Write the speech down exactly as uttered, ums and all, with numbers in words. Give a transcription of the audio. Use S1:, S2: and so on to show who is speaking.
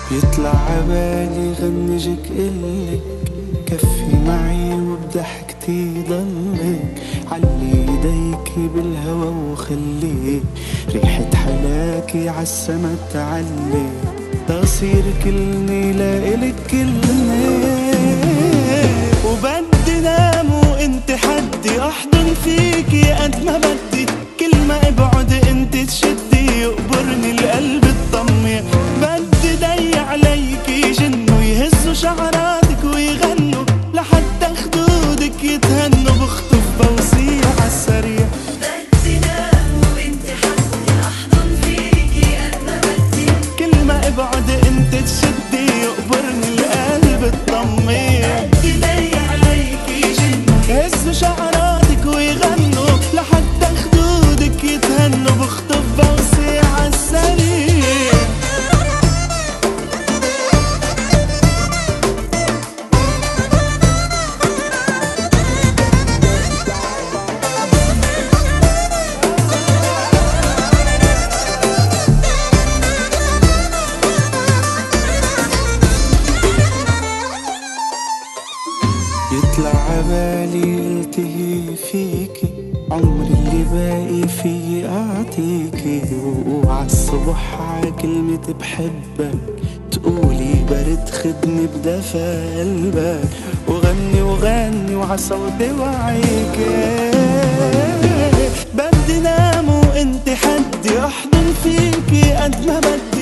S1: بيطلع عبالي غنجك إلك كفي معي وبضحكتي ضلك، علي ايديكي بالهوا وخلي ريحة حلاكي عالسما تعلي، تصير كلني لإلك كلني. وبدي نام وانت حدي احضن فيكي قد ما بدي، كل ما ابعد انت تشدي يقبرني القلب الطمي. بدي ضي عليكي جن ويهزوا شعراتك ويغنوا لحتى خدودك يتهنوا، بخطف بوصيح عالسريع.
S2: بدي نام وانت حدي احضن فيكي قد ما بدي،
S1: كل ما ابعد انت تشدي يقبرني القلب الطمي.
S2: بدي ضي عليكي جن
S1: يهزوا شعراتك ويغنوا لحتى خدودك يتهنوا، بخطف بوصيح عالسريع. يطلع عبالي التهي فيكي عمري اللي باقي فيي اعطيكي، وعالصبح عكلمة بحبك تقولي برد خدني بدفى قلبك، وغني وغني وعصوتي وعيكي. بدي نام وانت حدي احضن فيكي قد ما بدي،